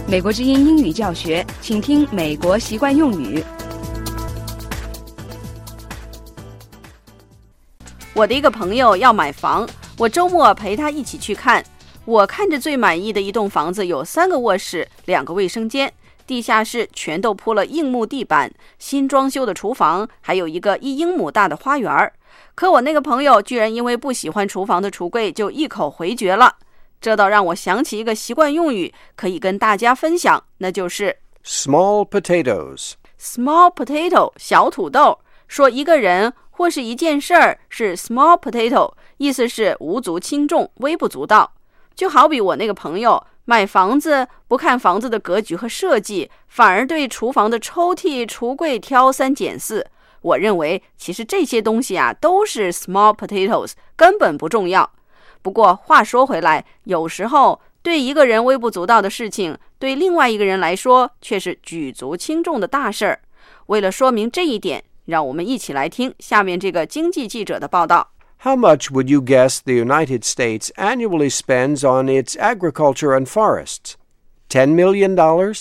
美国之音英语教学，请听美国习惯用语。 我的一个朋友要买房，我周末陪他一起去看。我看着最满意的一栋房子有3个卧室、2个卫生间，地下室全都铺了硬木地板，新装修的厨房，还有一个1英亩大的花园。可我那个朋友居然因为不喜欢厨房的橱柜就一口回绝了。这倒让我想起一个习惯用语，可以跟大家分享，那就是 small potatoes。Small potato 小土豆，说一个人或是一件事儿是 small potato， 意思是无足轻重、微不足道。就好比我那个朋友买房子不看房子的格局和设计，反而对厨房的抽屉、橱柜挑3拣4。我认为其实这些东西啊都是 small potatoes， 根本不重要。不过话说回来，有时候对一个人微不足道的事情，对另外一个人来说却是举足轻重的大事儿。为了说明这一点，让我们一起来听下面这个经济记者的报道。 How much would you guess the United States annually spends on its agriculture and forests? $10 million?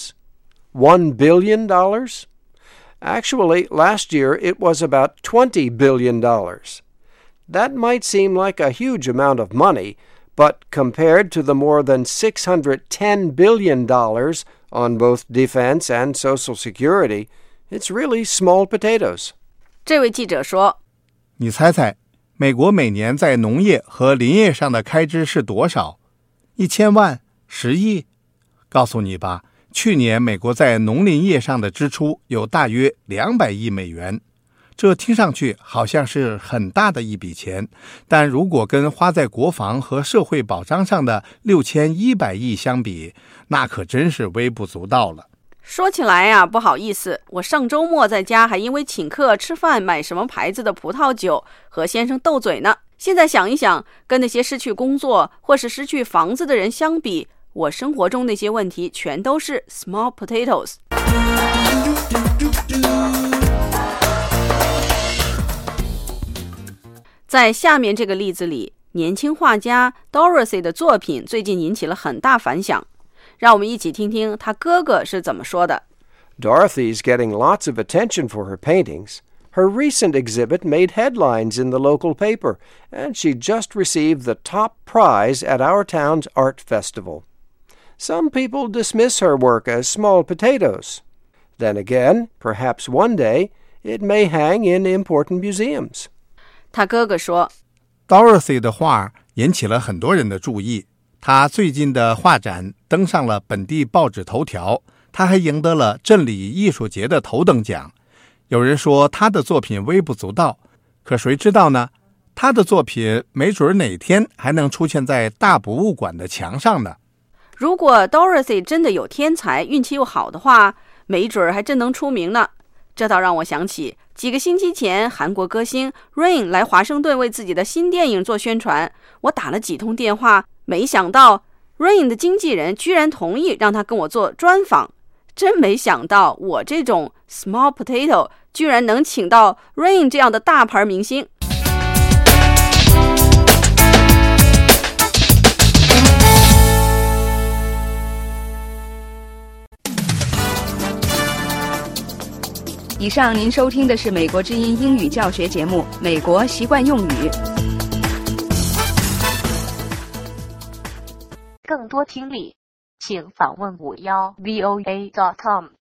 $1 billion? Actually, last year it was about $20 billion. That might seem like a huge amount of money, but compared to the more than $610 billion on both defense and Social Security, it's really small potatoes. 这位记者说， 你猜猜美国每年在农业和林业上的开支是多少？1000万？10亿？告诉你吧，去年美国在农林业上的支出有大约200亿美元。这听上去好像是很大的一笔钱，但如果跟花在国防和社会保障上的6100亿相比，那可真是微不足道了。 说起来呀，不好意思，我上周末在家还因为请客吃饭买什么牌子的葡萄酒和先生斗嘴呢。现在想一想，跟那些失去工作或是失去房子的人相比，我生活中那些问题全都是 small potatoes。在下面这个例子里，年轻画家 Dorothy 的作品最近引起了很大反响。让我们一起听听他哥哥是怎么说的。 Dorothy's getting lots of attention for her paintings. Her recent exhibit made headlines in the local paper, and she just received the top prize at our town's art festival. Some people dismiss her work as small potatoes. Then again, perhaps one day, it may hang in important museums. 他哥哥说 Dorothy 的画引起了很多人的注意，他最近的画展登上了本地报纸头条，他还赢得了镇里艺术节的头等奖。有人说他的作品微不足道，可谁知道呢？他的作品没准哪天还能出现在大博物馆的墙上呢。 如果 Dorothy 真的有天才，运气又好的话，没准还真能出名呢。这倒让我想起几个星期前，韩国歌星 Rain 来华盛顿为自己的新电影做宣传。我打了几通电话，没想到 Rain 的经纪人居然同意让他跟我做专访。真没想到我这种 small potato 居然能请到 Rain 这样的大牌明星。 以上您收听的是美国之音英语教学节目《美国习惯用语》。 更多听力，请访问51voa.com。